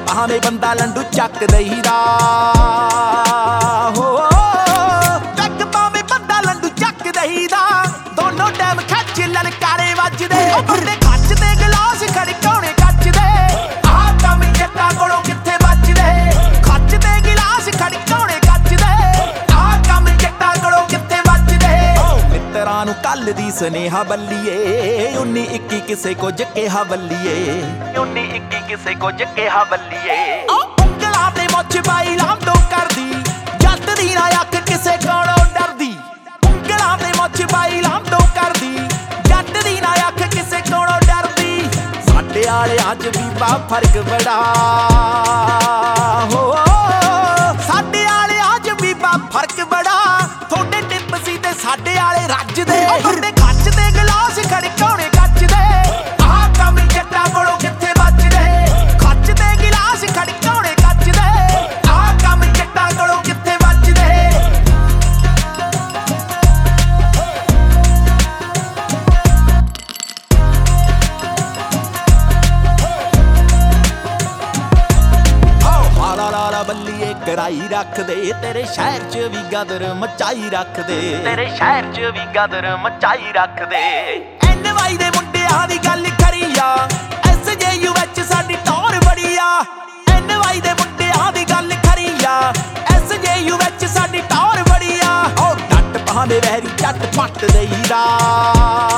ਭਾਵੇਂ ਬੰਦਾ ਲੰਡੂ ਚੱਕ ਦਈਦਾ ਹੋ ਪੈਗ ਭਾਵੇਂ ਬੰਦਾ ਲੰਡੂ ਚੱਕ ਦਈਦਾ ਦੋਨੋਂ ਟਾਈਮ ਖੱਚ ਲਲਕਾਰੇ ਵੱਜਦੇ ਉਹ ਬੰਦੇ ਖੱਚ ਦੇ ਗਲਾਸ ਖੜਕਾਉਣੇ ਕੱਚ ਦੇ ਆਹ ਕੰਮ ਜੱਟਾਂ ਕੋਲੋਂ ਕਿੱਥੇ ਬਚਦੇ ਖੱਚ ਦੇ ਗਿਲਾਸ ਖੜਕਾਉਣੇ ਕੱਚ ਦੇ ਆਹ ਕੰਮ ਜੱਟਾਂ ਕੋਲੋਂ ਕਿੱਥੇ ਬਚਦੇ ਮਿੱਤਰਾਂ ਨੂੰ ਕੱਲ ਦੀ ਸੁਨੇਹਾ ਬੱਲੀਏ 19-21 ਕਿਸੇ ਕੁਝ ਕਿਹਾ ਬੱਲੀਏ 19-21 ਕਿਸੇ ਕੁਝ ਕਿਹਾ ਬੱਲੀਏ ਉਂਗਲਾਂ ਤੇ ਮੁੱਛ ਪਾਈ ਲਾਂਡੋ ਕਰਦੀ ਜੱਟ ਦੀ ਨਾ ਅੱਖ ਕਿਸੇ ਕੋਲੋਂ ਡਰਦੀ ਉਂਗਲਾਂ ਤੇ ਮੁੱਛ ਪਾਈ ਲਾਂਡੋ ਕਰਦੀ ਜੱਟ ਦੀ ਨਾ ਅੱਖ ਕਿਸੇ ਕੋਲੋਂ ਡਰਦੀ ਸਾਡੇ ਵਾਲਿਆਂ 'ਚ ਵੀ ਬਾ ਫਰਕ ਬੜਾ ਹੋ ਸਾਡੇ ਵਾਲਿਆਂ 'ਚ ਵੀ ਬਾ ਫਰਕ ਬੜਾ ਥੋੜੇ ਟਿੱਪ ਸੀ ਤੇ ਸਾਡੇ ਵਾਲੇ ਰੱਜਦੇ ਬੰਦੇ ਖੱਚ ਦੇ ਗਲਾਸ ਖੜਕਾਉਣੇ ਕੱਚ ਦੇ ਆਹ ਕੰਮ ਜੱਟਾਂ ਕੋਲੋਂ ਕਿੱਥੇ ਬਚਦੇ ਖੱਚ ਦੇ ਗਿਲਾਸ ਖੜਕਾਉਣੇ ਕੱਚ ਦੇ ਆਹ ਕੰਮ ਜੱਟਾਂ ਕੋਲੋਂ ਕਿੱਥੇ ਬਚਦੇ ਹਾਲਾ ਬੱਲੀਏ ਕਰਾਈ ਰੱਖਦੇ ਤੇਰੇ ਸ਼ਹਿਰ 'ਚ ਵੀ ਗਦਰ ਮਚਾਈ ਰੱਖਦੇ ਤੇਰੇ ਸ਼ਹਿਰ 'ਚ ਵੀ ਗਦਰ ਮਚਾਈ ਰੱਖਦੇ NY ਦੇ ਮੁੰਡਿਆਂ ਦੀ ਗੱਲ ਖਰੀ ਆ SJU ਵਿੱਚ ਸਾਡੀ ਟੌਰ ਬੜੀ ਆ NY ਦੇ ਮੁੰਡਿਆਂ ਦੀ ਗੱਲ ਖਰੀ ਆ SJU ਵਿੱਚ ਸਾਡੀ ਟੌਰ ਬੜੀ ਆ ਉਹ ਡੱਟ ਭਾਵੇਂ ਵਹਿਰੀ ਚੱਟ ਪੱਟ ਦੇਈਦਾ